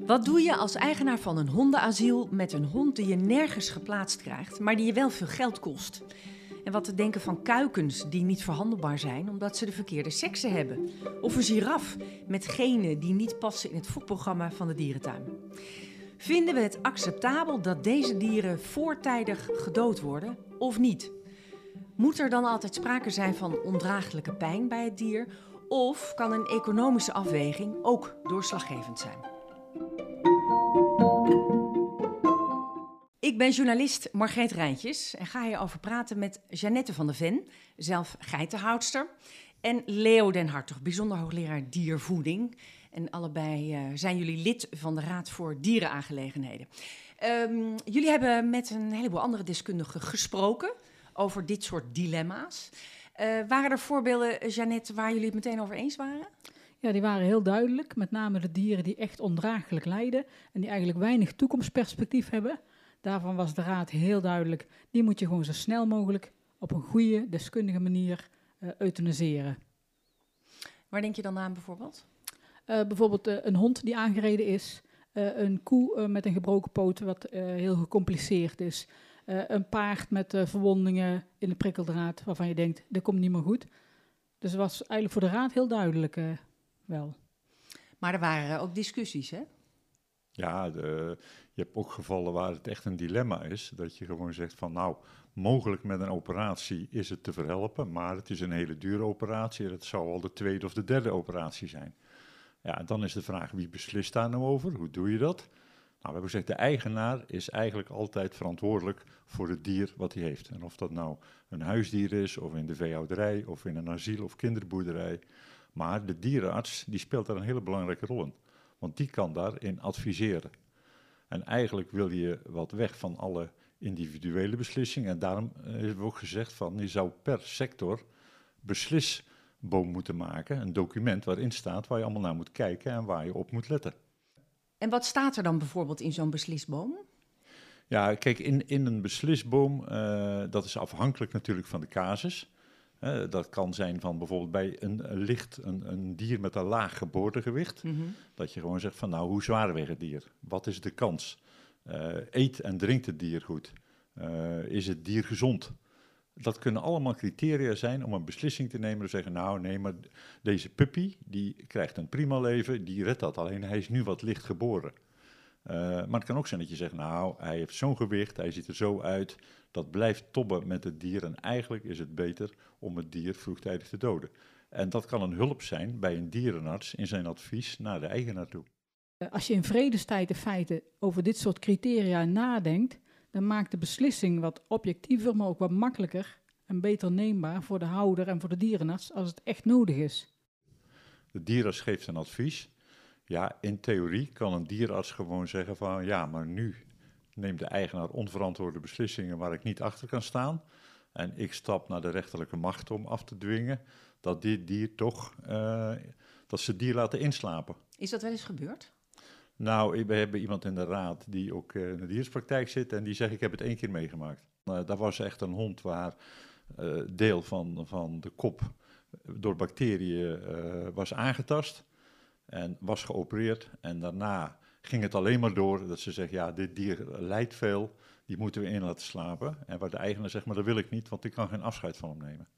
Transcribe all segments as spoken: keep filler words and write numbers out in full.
Wat doe je als eigenaar van een hondenasiel met een hond die je nergens geplaatst krijgt, maar die je wel veel geld kost? En wat te denken van kuikens die niet verhandelbaar zijn omdat ze de verkeerde seksen hebben? Of een giraf met genen die niet passen in het fokprogramma van de dierentuin? Vinden we het acceptabel dat deze dieren voortijdig gedood worden of niet? Moet er dan altijd sprake zijn van ondraaglijke pijn bij het dier? Of kan een economische afweging ook doorslaggevend zijn? Ik ben journalist Margreet Rijntjes en ga hierover praten met Jeannette van der Ven, zelf geitenhoudster, en Leo den Hartog, bijzonder hoogleraar diervoeding. En allebei uh, zijn jullie lid van de Raad voor Dierenaangelegenheden. Um, jullie hebben met een heleboel andere deskundigen gesproken over dit soort dilemma's. Uh, waren er voorbeelden, Jeannette, waar jullie het meteen over eens waren? Ja, die waren heel duidelijk. Met name de dieren die echt ondraaglijk lijden en die eigenlijk weinig toekomstperspectief hebben. Daarvan was de raad heel duidelijk. Die moet je gewoon zo snel mogelijk op een goede, deskundige manier uh, euthaniseren. Waar denk je dan aan bijvoorbeeld? Uh, bijvoorbeeld uh, een hond die aangereden is. Uh, een koe uh, met een gebroken poot wat uh, heel gecompliceerd is. Uh, een paard met uh, verwondingen in de prikkeldraad waarvan je denkt, dat komt niet meer goed. Dus het was eigenlijk voor de raad heel duidelijk uh, wel. Maar er waren ook discussies, hè? Ja, de, je hebt ook gevallen waar het echt een dilemma is. Dat je gewoon zegt van nou, mogelijk met een operatie is het te verhelpen, maar het is een hele dure operatie en het zou al de tweede of de derde operatie zijn. Ja, dan is de vraag, wie beslist daar nou over? Hoe doe je dat? Nou, we hebben gezegd, de eigenaar is eigenlijk altijd verantwoordelijk voor het dier wat hij heeft. En of dat nou een huisdier is, of in de veehouderij, of in een asiel of kinderboerderij. Maar de dierenarts, die speelt daar een hele belangrijke rol in. Want die kan daarin adviseren. En eigenlijk wil je wat weg van alle individuele beslissingen. En daarom hebben we ook gezegd van, je zou per sector beslisboom moeten maken. Een document waarin staat waar je allemaal naar moet kijken en waar je op moet letten. En wat staat er dan bijvoorbeeld in zo'n beslisboom? Ja, kijk, in, in een beslisboom, uh, dat is afhankelijk natuurlijk van de casus. Uh, dat kan zijn van bijvoorbeeld bij een, een licht, een, een dier met een laag geboortegewicht. Mm-hmm. Dat je gewoon zegt van nou, hoe zwaar weegt het dier? Wat is de kans? Uh, eet en drinkt het dier goed? Uh, is het dier gezond? Dat kunnen allemaal criteria zijn om een beslissing te nemen. En zeggen nou nee, maar deze puppy die krijgt een prima leven, die redt dat. Alleen hij is nu wat licht geboren. Uh, maar het kan ook zijn dat je zegt, nou, hij heeft zo'n gewicht, hij ziet er zo uit, dat blijft tobben met het dier en eigenlijk is het beter om het dier vroegtijdig te doden. En dat kan een hulp zijn bij een dierenarts in zijn advies naar de eigenaar toe. Als je in vredestijd in feite over dit soort criteria nadenkt, dan maakt de beslissing wat objectiever, maar ook wat makkelijker en beter neembaar voor de houder en voor de dierenarts als het echt nodig is. De dierenarts geeft een advies. Ja, in theorie kan een dierenarts gewoon zeggen van ja, maar nu neemt de eigenaar onverantwoorde beslissingen waar ik niet achter kan staan. En ik stap naar de rechterlijke macht om af te dwingen dat dit dier toch, uh, dat ze het dier laten inslapen. Is dat wel eens gebeurd? Nou, we hebben iemand in de raad die ook uh, in de dierspraktijk zit en die zegt ik heb het één keer meegemaakt. Uh, daar was echt een hond waar uh, deel van, van de kop door bacteriën uh, was aangetast. En was geopereerd en daarna ging het alleen maar door dat ze zegt, ja, dit dier lijdt veel, die moeten we in laten slapen. En waar de eigenaar zegt, maar dat wil ik niet, want ik kan geen afscheid van hem nemen.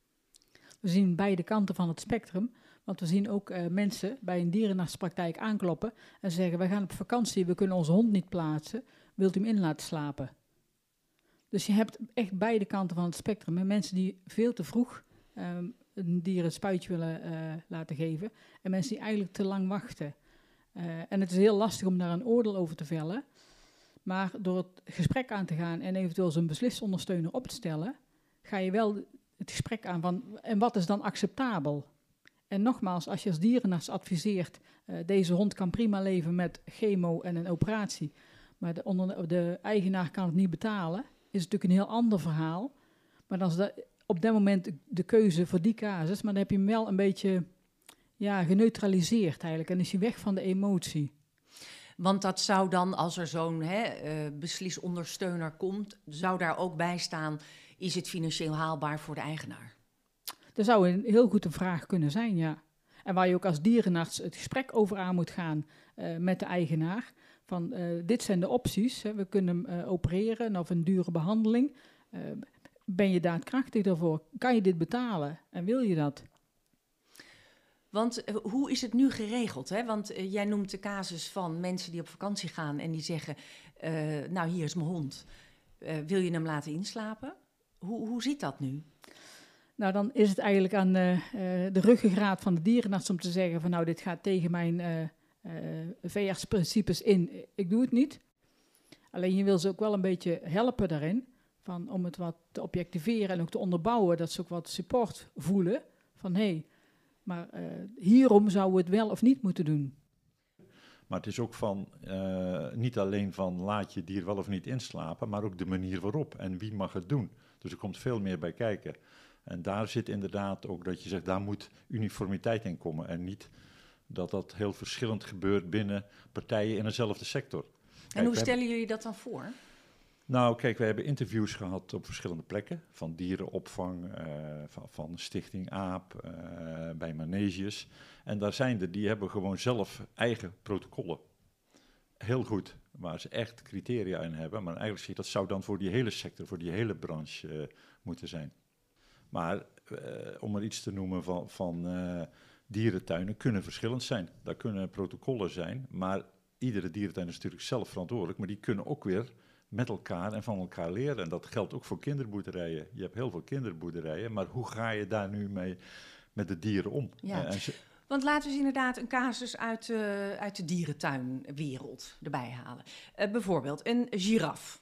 We zien beide kanten van het spectrum, want we zien ook uh, mensen bij een dierenartspraktijk aankloppen en zeggen, wij gaan op vakantie, we kunnen onze hond niet plaatsen, wilt u hem in laten slapen? Dus je hebt echt beide kanten van het spectrum. Met mensen die veel te vroeg Um, een dier een spuitje willen uh, laten geven en mensen die eigenlijk te lang wachten. Uh, en het is heel lastig om daar een oordeel over te vellen, maar door het gesprek aan te gaan en eventueel zo'n beslisondersteuner op te stellen, ga je wel het gesprek aan van, en wat is dan acceptabel? En nogmaals, als je als dierenarts adviseert, uh, deze hond kan prima leven met chemo en een operatie, maar de, onder, de eigenaar kan het niet betalen, is het natuurlijk een heel ander verhaal. Maar dan is dat op dat moment de keuze voor die casus, maar dan heb je hem wel een beetje ja, geneutraliseerd eigenlijk en is hij weg van de emotie. Want dat zou dan, als er zo'n hè, uh, beslisondersteuner komt, zou daar ook bij staan, is het financieel haalbaar voor de eigenaar? Dat zou een, heel goed een vraag kunnen zijn, ja. En waar je ook als dierenarts het gesprek over aan moet gaan uh, met de eigenaar. Van uh, dit zijn de opties, hè. We kunnen uh, opereren of een dure behandeling. Uh, ben je daadkrachtig daarvoor? Kan je dit betalen? En wil je dat? Want uh, hoe is het nu geregeld? Hè? Want uh, jij noemt de casus van mensen die op vakantie gaan en die zeggen, uh, nou hier is mijn hond, uh, wil je hem laten inslapen? Hoe, hoe zit dat nu? Nou, dan is het eigenlijk aan uh, uh, de ruggengraat van de dierenarts om te zeggen van nou, dit gaat tegen mijn uh, uh, veeartsprincipes in, ik doe het niet. Alleen je wil ze ook wel een beetje helpen daarin, van, om het wat te objectiveren en ook te onderbouwen, dat ze ook wat support voelen van hé, hey, maar uh, hierom zouden we het wel of niet moeten doen. Maar het is ook van, uh, niet alleen van laat je dier wel of niet inslapen, maar ook de manier waarop en wie mag het doen. Dus er komt veel meer bij kijken. En daar zit inderdaad ook dat je zegt, daar moet uniformiteit in komen. En niet dat dat heel verschillend gebeurt binnen partijen in dezelfde sector. En Kijk, hoe stellen hebben, jullie dat dan voor? Nou, kijk, we hebben interviews gehad op verschillende plekken. Van dierenopvang, uh, van, van Stichting AAP, uh, bij Maneges. En daar zijn er, die hebben gewoon zelf eigen protocollen. Heel goed, waar ze echt criteria in hebben. Maar eigenlijk zeg je, dat zou dan voor die hele sector, voor die hele branche uh, moeten zijn. Maar uh, om er iets te noemen van, van uh, dierentuinen kunnen verschillend zijn. Daar kunnen protocollen zijn, maar iedere dierentuin is natuurlijk zelf verantwoordelijk. Maar die kunnen ook weer met elkaar en van elkaar leren. En dat geldt ook voor kinderboerderijen. Je hebt heel veel kinderboerderijen, maar hoe ga je daar nu mee met de dieren om? Ja. Uh, en ze, Want laten we eens inderdaad een casus uit, uh, uit de dierentuinwereld erbij halen. Uh, bijvoorbeeld een giraf.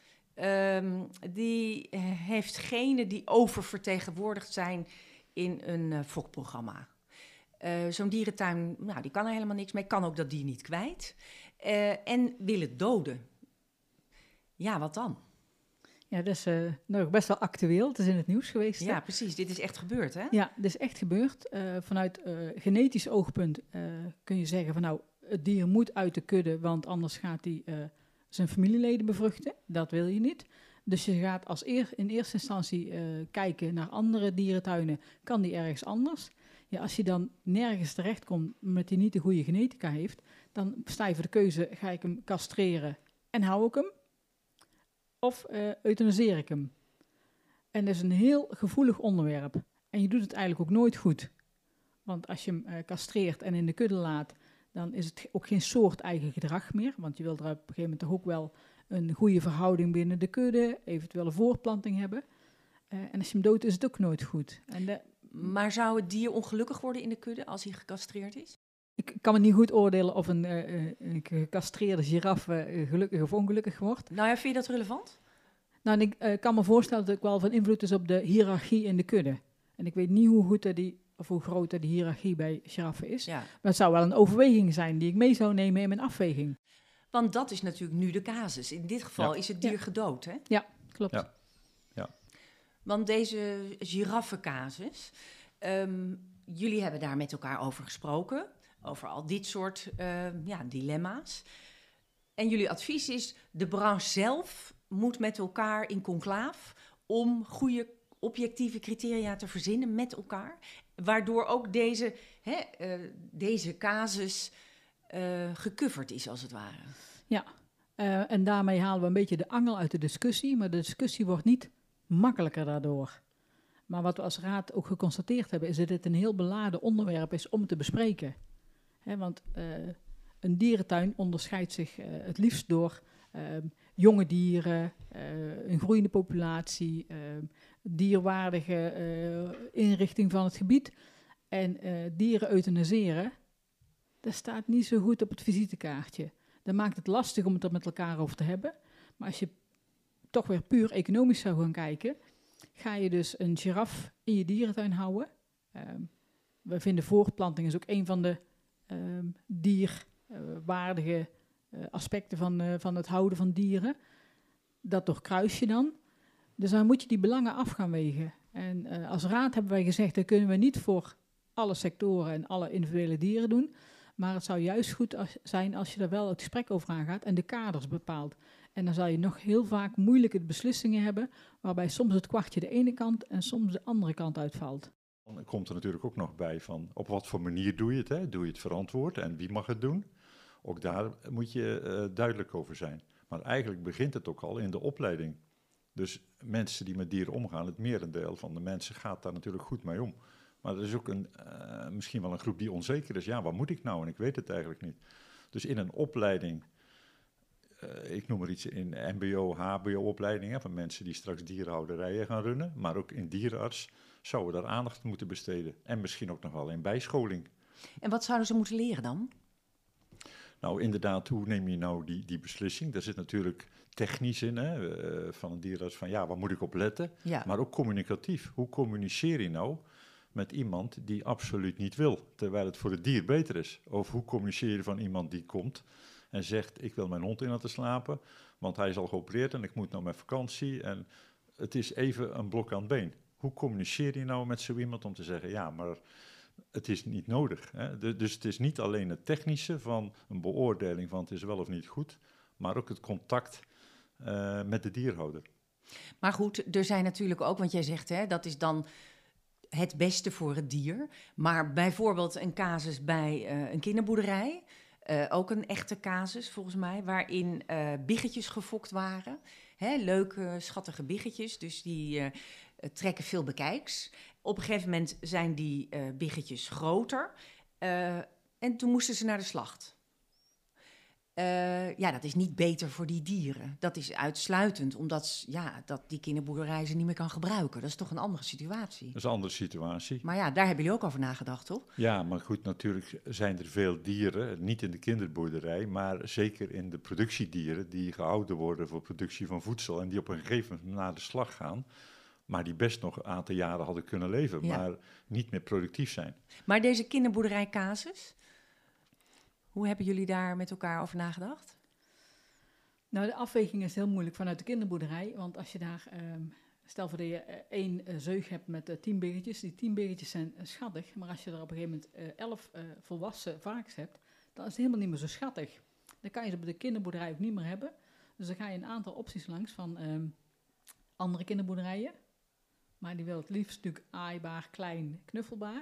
Um, die heeft genen die oververtegenwoordigd zijn in een uh, fokprogramma. Uh, Zo'n dierentuin, nou, die kan er helemaal niks mee, kan ook dat dier niet kwijt. Uh, en wil het doden. Ja, wat dan? Ja, dat is uh, nog best wel actueel. Het is in het nieuws geweest. Ja, precies. Dit is echt gebeurd, hè? Ja, dit is echt gebeurd. Uh, vanuit uh, genetisch oogpunt uh, kun je zeggen van nou, het dier moet uit de kudde, want anders gaat hij uh, zijn familieleden bevruchten. Dat wil je niet. Dus je gaat als eer, in eerste instantie uh, kijken naar andere dierentuinen. Kan die ergens anders? Ja, als je dan nergens terechtkomt omdat hij niet de goede genetica heeft, dan sta je voor de keuze, ga ik hem castreren en hou ik hem? Of uh, euthanaseer ik hem? En dat is een heel gevoelig onderwerp. En je doet het eigenlijk ook nooit goed. Want als je hem uh, castreert en in de kudde laat, dan is het ook geen soort eigen gedrag meer. Want je wil er op een gegeven moment toch ook wel een goede verhouding binnen de kudde, eventueel een voortplanting hebben. Uh, en als je hem dood is het ook nooit goed. En de, maar zou het dier ongelukkig worden in de kudde als hij gecastreerd is? Ik kan me niet goed oordelen of een, uh, een gecastreerde giraf uh, gelukkig of ongelukkig wordt. Nou ja, vind je dat relevant? Nou, ik uh, kan me voorstellen dat het ook wel van invloed is op de hiërarchie in de kudde. En ik weet niet hoe goed dat die, of hoe groot dat die hiërarchie bij giraffen is. Ja. Maar het zou wel een overweging zijn die ik mee zou nemen in mijn afweging. Want dat is natuurlijk nu de casus. In dit geval Ja. is het dier Ja. gedood, hè? Ja, klopt. Ja. Ja. Want deze giraffencasus, um, jullie hebben daar met elkaar over gesproken. Over al dit soort uh, ja, dilemma's. En jullie advies is, de branche zelf moet met elkaar in conclaaf om goede objectieve criteria te verzinnen met elkaar. Waardoor ook deze, hè, uh, deze casus uh, gecoverd is, als het ware. Ja, uh, en daarmee halen we een beetje de angel uit de discussie. Maar de discussie wordt niet makkelijker daardoor. Maar wat we als raad ook geconstateerd hebben, is dat dit een heel beladen onderwerp is om te bespreken. He, want uh, een dierentuin onderscheidt zich uh, het liefst door uh, jonge dieren, uh, een groeiende populatie, uh, dierwaardige uh, inrichting van het gebied. En uh, dieren euthaniseren, dat staat niet zo goed op het visitekaartje. Dat maakt het lastig om het er met elkaar over te hebben. Maar als je toch weer puur economisch zou gaan kijken, ga je dus een giraf in je dierentuin houden. Uh, we vinden voortplanting is ook een van de Uh, dierwaardige uh, uh, aspecten van, uh, van het houden van dieren. Dat doorkruis je dan. Dus dan moet je die belangen af gaan wegen. En uh, als raad hebben wij gezegd, dat kunnen we niet voor alle sectoren en alle individuele dieren doen. Maar het zou juist goed als, zijn als je er wel het gesprek over aangaat en de kaders bepaalt. En dan zal je nog heel vaak moeilijke beslissingen hebben, waarbij soms het kwartje de ene kant en soms de andere kant uitvalt. Dan komt er natuurlijk ook nog bij van op wat voor manier doe je het, hè? Doe je het verantwoord en wie mag het doen? Ook daar moet je uh, duidelijk over zijn. Maar eigenlijk begint het ook al in de opleiding. Dus mensen die met dieren omgaan, het merendeel van de mensen gaat daar natuurlijk goed mee om. Maar er is ook een, uh, misschien wel een groep die onzeker is. Ja, wat moet ik nou? En ik weet het eigenlijk niet. Dus in een opleiding, uh, ik noem maar iets in M B O, H B O-opleidingen van mensen die straks dierenhouderijen gaan runnen, maar ook in dierenarts zouden we daar aandacht moeten besteden. En misschien ook nog wel in bijscholing. En wat zouden ze moeten leren dan? Nou, inderdaad, hoe neem je nou die, die beslissing? Daar zit natuurlijk technisch in, hè, uh, van een dierenarts, van ja, waar moet ik op letten? Ja. Maar ook communicatief. Hoe communiceer je nou met iemand die absoluut niet wil, terwijl het voor het dier beter is? Of hoe communiceer je van iemand die komt en zegt, ik wil mijn hond in laten slapen, want hij is al geopereerd en ik moet nou met vakantie en het is even een blok aan het been. Hoe communiceer je nou met zo iemand om te zeggen, ja, maar het is niet nodig. Hè? De, dus het is niet alleen het technische van een beoordeling van het is wel of niet goed, maar ook het contact uh, met de dierhouder. Maar goed, er zijn natuurlijk ook, want jij zegt, hè, dat is dan het beste voor het dier. Maar bijvoorbeeld een casus bij uh, een kinderboerderij, uh, ook een echte casus volgens mij, waarin uh, biggetjes gefokt waren. Hè, leuke, schattige biggetjes, dus die uh, trekken veel bekijks. Op een gegeven moment zijn die uh, biggetjes groter uh, en toen moesten ze naar de slacht. Uh, ja, dat is niet beter voor die dieren. Dat is uitsluitend omdat ja, dat die kinderboerderij ze niet meer kan gebruiken. Dat is toch een andere situatie. Dat is een andere situatie. Maar ja, daar hebben jullie ook over nagedacht, toch? Ja, maar goed, natuurlijk zijn er veel dieren, niet in de kinderboerderij, maar zeker in de productiedieren die gehouden worden voor productie van voedsel en die op een gegeven moment naar de slag gaan, maar die best nog een aantal jaren hadden kunnen leven, ja. maar niet meer productief zijn. Maar deze kinderboerderijcasus, hoe hebben jullie daar met elkaar over nagedacht? Nou, de afweging is heel moeilijk vanuit de kinderboerderij. Want als je daar, um, stel voor dat je uh, één uh, zeug hebt met uh, tien biggetjes. Die tien biggetjes zijn uh, schattig. Maar als je er op een gegeven moment uh, elf uh, volwassen varkens hebt, dan is het helemaal niet meer zo schattig. Dan kan je ze bij de kinderboerderij ook niet meer hebben. Dus dan ga je een aantal opties langs van um, andere kinderboerderijen. Maar die wil het liefst natuurlijk aaibaar, klein, knuffelbaar.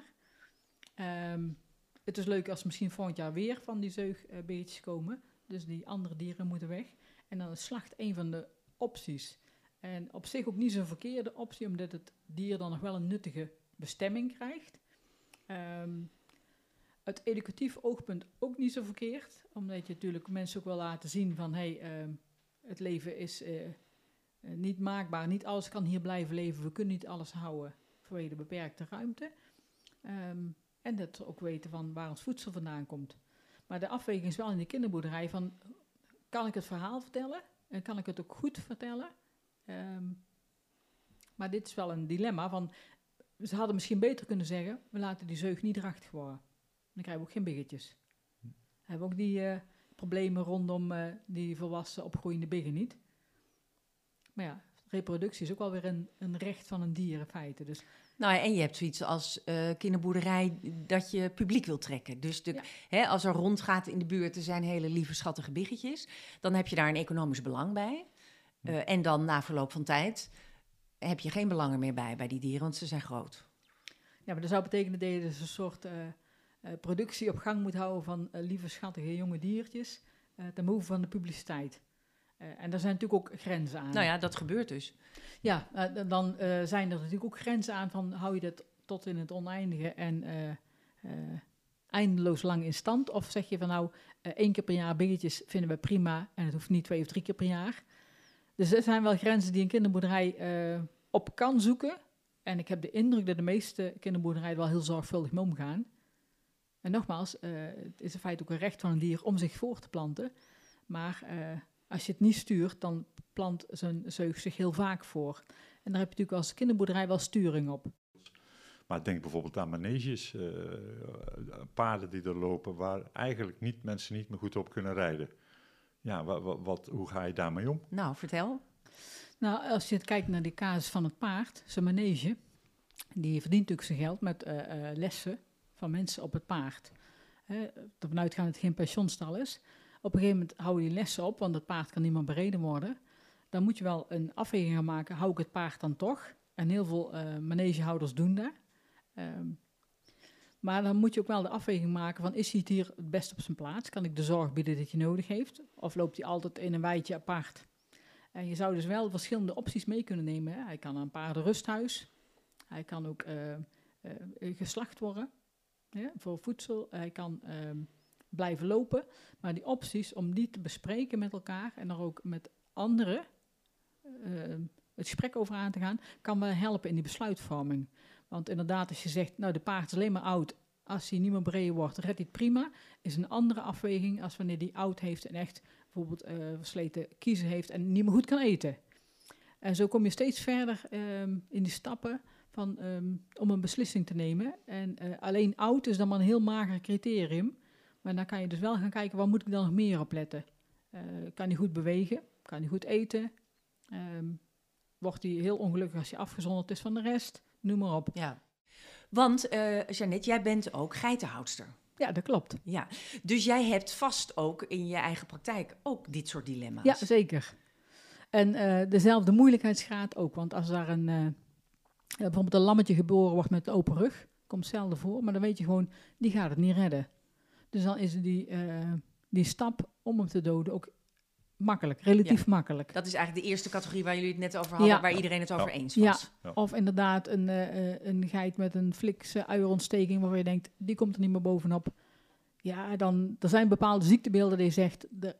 Um, Het is leuk als misschien volgend jaar weer van die zeugbeetjes komen. Dus die andere dieren moeten weg. En dan is slacht een van de opties. En op zich ook niet zo'n verkeerde optie, omdat het dier dan nog wel een nuttige bestemming krijgt. Um, uit educatief oogpunt ook niet zo verkeerd. Omdat je natuurlijk mensen ook wil laten zien van, hé, hey, um, het leven is uh, uh, niet maakbaar. Niet alles kan hier blijven leven. We kunnen niet alles houden vanwege de beperkte ruimte. Um, En dat we ook weten van waar ons voedsel vandaan komt. Maar de afweging is wel in de kinderboerderij van, kan ik het verhaal vertellen? En kan ik het ook goed vertellen? Um, maar dit is wel een dilemma van, ze hadden misschien beter kunnen zeggen, we laten die zeug niet drachtig worden. Dan krijgen we ook geen biggetjes. We hebben ook die uh, problemen rondom uh, die volwassen opgroeiende biggen niet. Maar ja, reproductie is ook wel weer een, een recht van een dier in feite. Dus nou ja, en je hebt zoiets als uh, kinderboerderij dat je publiek wil trekken. Dus de, ja. hè, als er rondgaat in de buurt, er zijn hele lieve schattige biggetjes, dan heb je daar een economisch belang bij. Uh, en dan na verloop van tijd heb je geen belang meer bij, bij die dieren, want ze zijn groot. Ja, maar dat zou betekenen dat je dus een soort uh, uh, productie op gang moet houden van uh, lieve schattige jonge diertjes uh, ten behoeve van de publiciteit. Uh, en daar zijn natuurlijk ook grenzen aan. Nou ja, dat gebeurt dus. Ja, uh, dan uh, zijn er natuurlijk ook grenzen aan van hou je dat tot in het oneindige en uh, uh, eindeloos lang in stand? Of zeg je van nou, uh, één keer per jaar biggetjes vinden we prima en het hoeft niet twee of drie keer per jaar. Dus er zijn wel grenzen die een kinderboerderij uh, op kan zoeken. En ik heb de indruk dat de meeste kinderboerderijen wel heel zorgvuldig mee omgaan. En nogmaals, uh, het is in feite ook een recht van een dier om zich voor te planten. Maar uh, als je het niet stuurt, dan plant zijn zeug zich heel vaak voor. En daar heb je natuurlijk als kinderboerderij wel sturing op. Maar denk bijvoorbeeld aan maneges, uh, paarden die er lopen, waar eigenlijk niet, mensen niet meer goed op kunnen rijden. Ja, wat, wat, hoe ga je daarmee om? Nou, vertel. Nou, als je kijkt naar de casus van het paard, zijn manege, die verdient natuurlijk zijn geld met uh, uh, lessen van mensen op het paard. Uh, ervan uitgaan dat het geen pensionstal is. Op een gegeven moment hou je die lessen op, want het paard kan niet meer bereden worden. Dan moet je wel een afweging gaan maken, hou ik het paard dan toch? En heel veel uh, manegehouders doen dat. Um, maar dan moet je ook wel de afweging maken van, is hij het hier het best op zijn plaats? Kan ik de zorg bieden die hij nodig heeft? Of loopt hij altijd in een weidje apart? En je zou dus wel verschillende opties mee kunnen nemen. Hè? Hij kan een paardenrusthuis. Hij kan ook uh, uh, geslacht worden, ja, voor voedsel. Hij kan uh, blijven lopen. Maar die opties, om die te bespreken met elkaar en er ook met anderen uh, het gesprek over aan te gaan, kan wel helpen in die besluitvorming. Want inderdaad, als je zegt, nou de paard is alleen maar oud, als hij niet meer breed wordt, redt hij het prima, is een andere afweging als wanneer hij oud heeft en echt bijvoorbeeld uh, versleten kiezen heeft en niet meer goed kan eten. En zo kom je steeds verder um, in die stappen van, um, om een beslissing te nemen. En uh, alleen oud is dan maar een heel mager criterium. Maar dan kan je dus wel gaan kijken, waar moet ik dan nog meer op letten? Uh, kan hij goed bewegen? Kan hij goed eten? Um, wordt hij heel ongelukkig als hij afgezonderd is van de rest? Noem maar op. Ja, want uh, Jeannette, jij bent ook geitenhoudster. Ja, dat klopt. Ja, dus jij hebt vast ook in je eigen praktijk ook dit soort dilemma's. Ja, zeker. En uh, dezelfde moeilijkheidsgraad ook. Want als daar een, uh, bijvoorbeeld een lammetje geboren wordt met een open rug, komt zelden voor, maar dan weet je gewoon, die gaat het niet redden. Dus dan is die, uh, die stap om hem te doden ook makkelijk, relatief ja. makkelijk. Dat is eigenlijk de eerste categorie waar jullie het net over hadden, ja. waar iedereen het over ja. eens was. Ja. Ja. Of inderdaad een, uh, een geit met een flikse uierontsteking waarvan je denkt, die komt er niet meer bovenop. Ja, dan, er zijn bepaalde ziektebeelden die je zegt, de,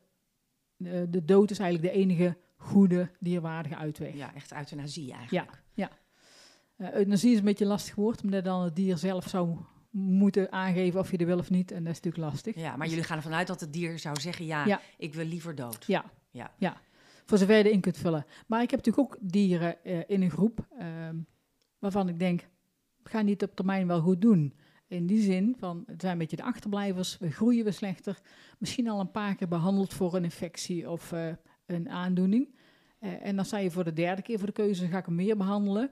de, de dood is eigenlijk de enige goede, dierwaardige uitweg. Ja, echt euthanasie eigenlijk. Ja, ja. Uh, euthanasie is een beetje een lastig woord, omdat dan het dier zelf zou moeten aangeven of je er wil of niet. En dat is natuurlijk lastig. Ja, maar jullie gaan ervan uit dat het dier zou zeggen, ja, ja. ik wil liever dood. Ja, ja. ja, voor zover je erin kunt vullen. Maar ik heb natuurlijk ook dieren uh, in een groep uh, waarvan ik denk, we gaan niet op termijn wel goed doen. In die zin van, het zijn een beetje de achterblijvers, we groeien we slechter. Misschien al een paar keer behandeld voor een infectie of uh, een aandoening. Uh, en dan sta je voor de derde keer voor de keuze, ga ik hem weer behandelen.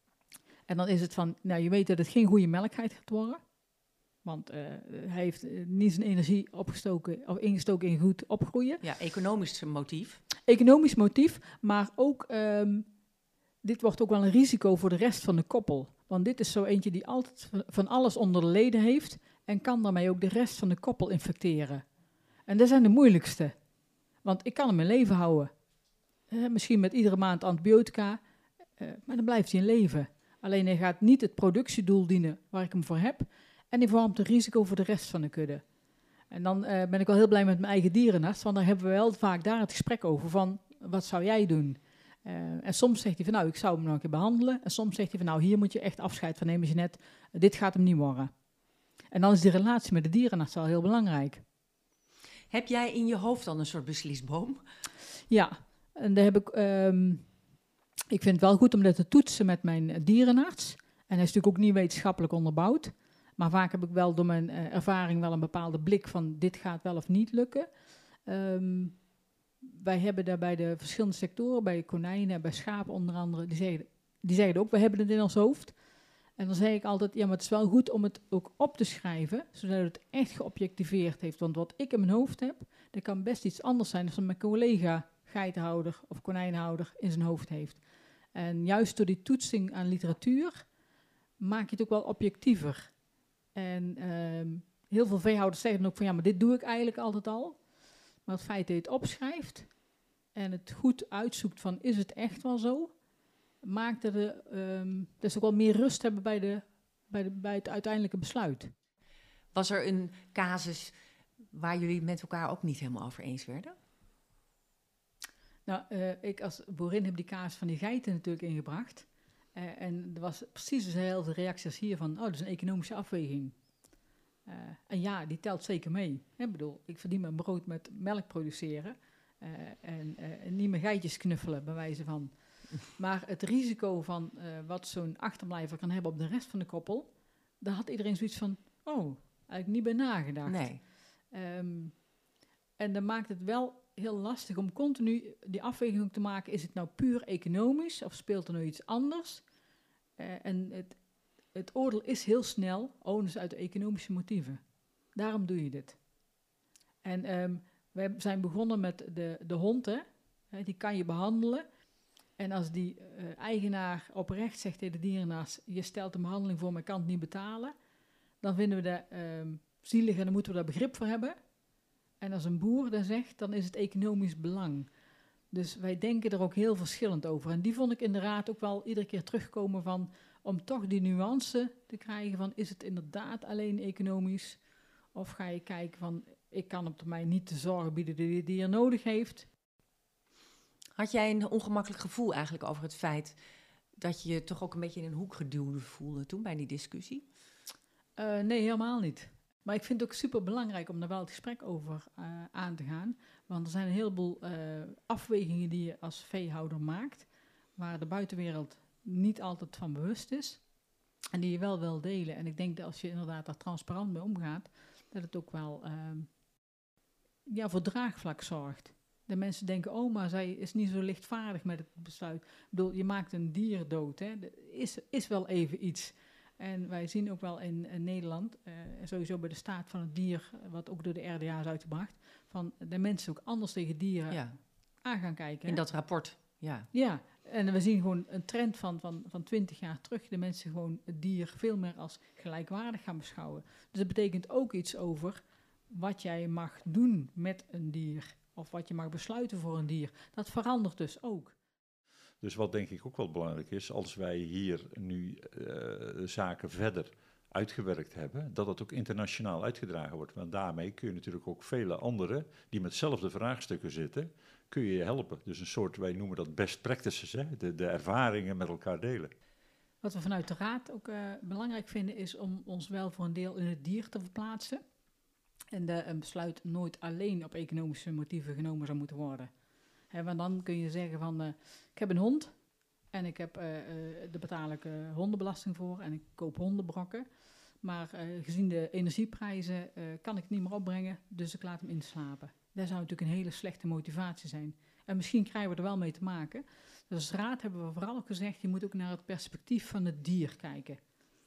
En dan is het van, nou je weet dat het geen goede melkgeit gaat worden. Want uh, hij heeft uh, niet zijn energie opgestoken of ingestoken in goed opgroeien. Ja, economisch motief. Economisch motief, maar ook, um, dit wordt ook wel een risico voor de rest van de koppel. Want dit is zo eentje die altijd van alles onder de leden heeft en kan daarmee ook de rest van de koppel infecteren. En dat zijn de moeilijkste. Want ik kan hem in leven houden. Uh, misschien met iedere maand antibiotica, uh, maar dan blijft hij in leven. Alleen hij gaat niet het productiedoel dienen waar ik hem voor heb. En die vormt een risico voor de rest van de kudde. En dan uh, ben ik wel heel blij met mijn eigen dierenarts, want dan hebben we wel vaak daar het gesprek over van, wat zou jij doen? Uh, en soms zegt hij van, nou, ik zou hem nog een keer behandelen. En soms zegt hij van, nou, hier moet je echt afscheid van nemen, Jeannette. Uh, dit gaat hem niet worden. En dan is die relatie met de dierenarts wel heel belangrijk. Heb jij in je hoofd dan een soort beslisboom? Ja, en daar heb ik... Um, ik vind het wel goed om dat te toetsen met mijn dierenarts. En hij is natuurlijk ook niet wetenschappelijk onderbouwd. Maar vaak heb ik wel door mijn uh, ervaring wel een bepaalde blik van dit gaat wel of niet lukken. Um, wij hebben daar bij de verschillende sectoren, bij konijnen en bij schapen onder andere, die zeggen, die zeggen ook, we hebben het in ons hoofd. En dan zeg ik altijd, ja, maar het is wel goed om het ook op te schrijven, zodat het echt geobjectiveerd heeft. Want wat ik in mijn hoofd heb, dat kan best iets anders zijn dan mijn collega geitenhouder of konijnhouder in zijn hoofd heeft. En juist door die toetsing aan literatuur maak je het ook wel objectiever. En um, heel veel veehouders zeggen dan ook van ja, maar dit doe ik eigenlijk altijd al. Maar het feit dat je het opschrijft en het goed uitzoekt van is het echt wel zo, maakt dat, de, um, dat ze ook wel meer rust hebben bij, de, bij, de, bij het uiteindelijke besluit. Was er een casus waar jullie met elkaar ook niet helemaal over eens werden? Nou, uh, ik als boerin heb die kaas van die geiten natuurlijk ingebracht. Uh, en er was precies dezelfde reactie als hier van, oh, dat is een economische afweging. Uh, en ja, die telt zeker mee. Ik bedoel, ik verdien mijn brood met melk produceren uh, en uh, niet mijn geitjes knuffelen, bij wijze van. Maar het risico van uh, wat zo'n achterblijver kan hebben op de rest van de koppel, daar had iedereen zoiets van, oh, eigenlijk niet bij nagedacht. Nee. Um, en dan maakt het wel heel lastig om continu die afweging te maken. Is het nou puur economisch of speelt er nou iets anders? Uh, en het, het oordeel is heel snel, oh, dus uit de economische motieven. Daarom doe je dit. En um, we zijn begonnen met de, de hond, hè. Die kan je behandelen. En als die uh, eigenaar oprecht zegt tegen de dierenarts, je stelt een behandeling voor, maar ik kan het niet betalen, dan vinden we dat uh, zielig en dan moeten we daar begrip voor hebben. En als een boer dat zegt, dan is het economisch belang. Dus wij denken er ook heel verschillend over. En die vond ik in de raad ook wel iedere keer terugkomen van, om toch die nuance te krijgen van, is het inderdaad alleen economisch? Of ga je kijken van, ik kan op termijn niet de zorg bieden die die er nodig heeft. Had jij een ongemakkelijk gevoel eigenlijk over het feit dat je je toch ook een beetje in een hoek geduwd voelde toen bij die discussie? Uh, nee, helemaal niet. Maar ik vind het ook super belangrijk om daar wel het gesprek over uh, aan te gaan. Want er zijn een heleboel uh, afwegingen die je als veehouder maakt, waar de buitenwereld niet altijd van bewust is. En die je wel wil delen. En ik denk dat als je inderdaad daar transparant mee omgaat, dat het ook wel uh, ja, voor draagvlak zorgt. De mensen denken, oh, maar zij is niet zo lichtvaardig met het besluit. Ik bedoel, je maakt een dier dood, hè. Dat is, is wel even iets. En wij zien ook wel in, in Nederland, uh, sowieso bij de staat van het dier, wat ook door de R D A is uitgebracht, van de mensen ook anders tegen dieren ja. aan gaan kijken. In dat rapport, ja. Ja, en we zien gewoon een trend van, van, van twintig jaar terug, de mensen gewoon het dier veel meer als gelijkwaardig gaan beschouwen. Dus dat betekent ook iets over wat jij mag doen met een dier, of wat je mag besluiten voor een dier. Dat verandert dus ook. Dus wat denk ik ook wel belangrijk is, als wij hier nu uh, zaken verder uitgewerkt hebben, dat het ook internationaal uitgedragen wordt. Want daarmee kun je natuurlijk ook vele anderen die met hetzelfde vraagstukken zitten, kun je je helpen. Dus een soort, wij noemen dat best practices, hè? De, de ervaringen met elkaar delen. Wat we vanuit de Raad ook uh, belangrijk vinden, is om ons wel voor een deel in het dier te verplaatsen. En dat een besluit nooit alleen op economische motieven genomen zou moeten worden. He, want dan kun je zeggen van, uh, ik heb een hond en ik heb, uh, uh, daar betaal ik uh, hondenbelasting voor en ik koop hondenbrokken. Maar uh, gezien de energieprijzen uh, kan ik het niet meer opbrengen, dus ik laat hem inslapen. Dat zou natuurlijk een hele slechte motivatie zijn. En misschien krijgen we er wel mee te maken. Dus als raad hebben we vooral ook gezegd, je moet ook naar het perspectief van het dier kijken.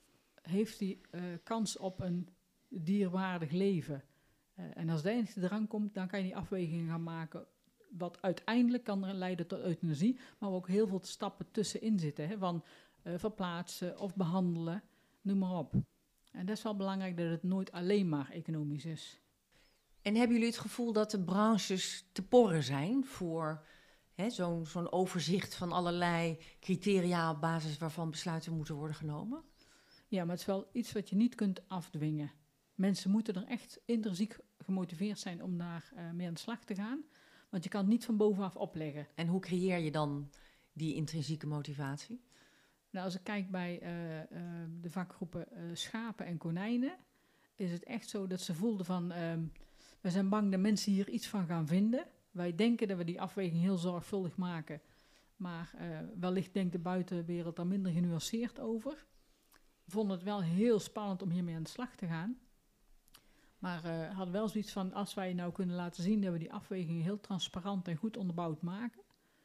Heeft hij uh, kans op een dierwaardig leven? Uh, en als de enige drang komt, dan kan je die afwegingen gaan maken, wat uiteindelijk kan leiden tot euthanasie, maar ook heel veel stappen tussenin zitten, hè, van uh, verplaatsen of behandelen, noem maar op. En dat is wel belangrijk dat het nooit alleen maar economisch is. En hebben jullie het gevoel dat de branches te porren zijn voor hè, zo'n, zo'n overzicht van allerlei criteria op basis waarvan besluiten moeten worden genomen? Ja, maar het is wel iets wat je niet kunt afdwingen. Mensen moeten er echt intrinsiek gemotiveerd zijn om daar uh, mee aan de slag te gaan. Want je kan het niet van bovenaf opleggen. En hoe creëer je dan die intrinsieke motivatie? Nou, als ik kijk bij uh, uh, de vakgroepen uh, schapen en konijnen, is het echt zo dat ze voelden van, uh, we zijn bang dat mensen hier iets van gaan vinden. Wij denken dat we die afweging heel zorgvuldig maken, maar uh, wellicht denkt de buitenwereld daar minder genuanceerd over. We vonden het wel heel spannend om hiermee aan de slag te gaan. Maar uh, hadden wel zoiets van, als wij nou kunnen laten zien dat we die afwegingen heel transparant en goed onderbouwd maken,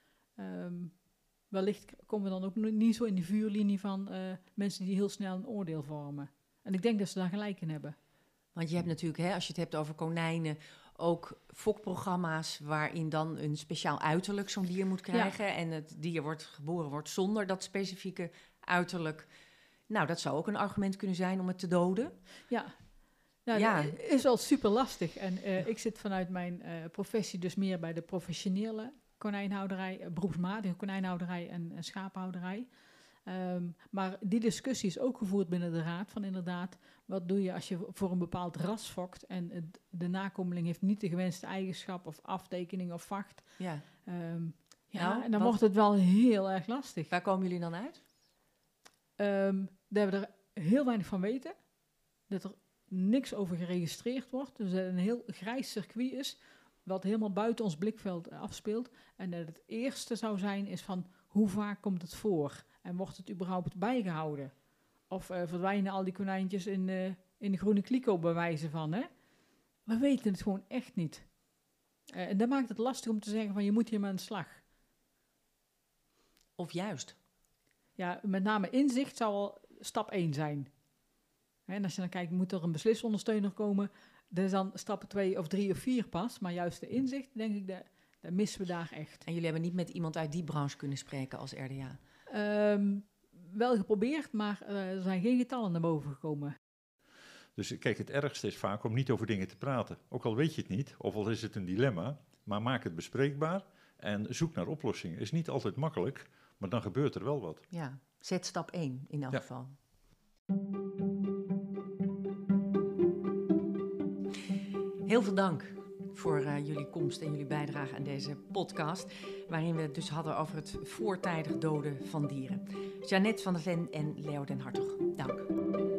um, wellicht komen we dan ook niet zo in die vuurlinie van uh, mensen die heel snel een oordeel vormen. En ik denk dat ze daar gelijk in hebben. Want je hebt natuurlijk, hè, als je het hebt over konijnen, ook fokprogramma's waarin dan een speciaal uiterlijk zo'n dier moet krijgen. Ja. En het dier wordt geboren wordt zonder dat specifieke uiterlijk. Nou, dat zou ook een argument kunnen zijn om het te doden. Ja. Nou, ja, dat is wel super lastig. En uh, ik zit vanuit mijn uh, professie dus meer bij de professionele konijnhouderij, uh, beroepsmatige konijnhouderij en, en schaaphouderij. Um, maar die discussie is ook gevoerd binnen de raad van inderdaad, wat doe je als je voor een bepaald ras fokt en uh, de nakomeling heeft niet de gewenste eigenschap of aftekening of vacht. Ja, um, ja nou, en dan wat, wordt het wel heel erg lastig. Waar komen jullie dan uit? Um, dat we er heel weinig van weten. Dat er niks over geregistreerd wordt. Dus dat het een heel grijs circuit is, wat helemaal buiten ons blikveld afspeelt. En dat het eerste zou zijn is van, hoe vaak komt het voor? En wordt het überhaupt bijgehouden? Of uh, verdwijnen al die konijntjes in, uh, in de groene kliko bij wijze van, hè? We weten het gewoon echt niet. Uh, en dat maakt het lastig om te zeggen van, je moet hiermee aan de slag. Of juist? Ja, met name inzicht zou al stap één zijn. En als je dan kijkt, moet er een beslisondersteuner komen, dat is dan stappen twee of drie of vier pas. Maar juist de inzicht, denk ik, dat, Dat missen we daar echt. En jullie hebben niet met iemand uit die branche kunnen spreken als R D A? Um, wel geprobeerd, maar uh, er zijn geen getallen naar boven gekomen. Dus kijk, het ergste is vaak om niet over dingen te praten. Ook al weet je het niet, of al is het een dilemma, maar maak het bespreekbaar en zoek naar oplossingen. Is niet altijd makkelijk, maar dan gebeurt er wel wat. Ja, zet stap één in elk ja. geval. Heel veel dank voor uh, jullie komst en jullie bijdrage aan deze podcast, waarin we het dus hadden over het voortijdig doden van dieren. Jeannette van der Ven en Leo den Hartog, dank.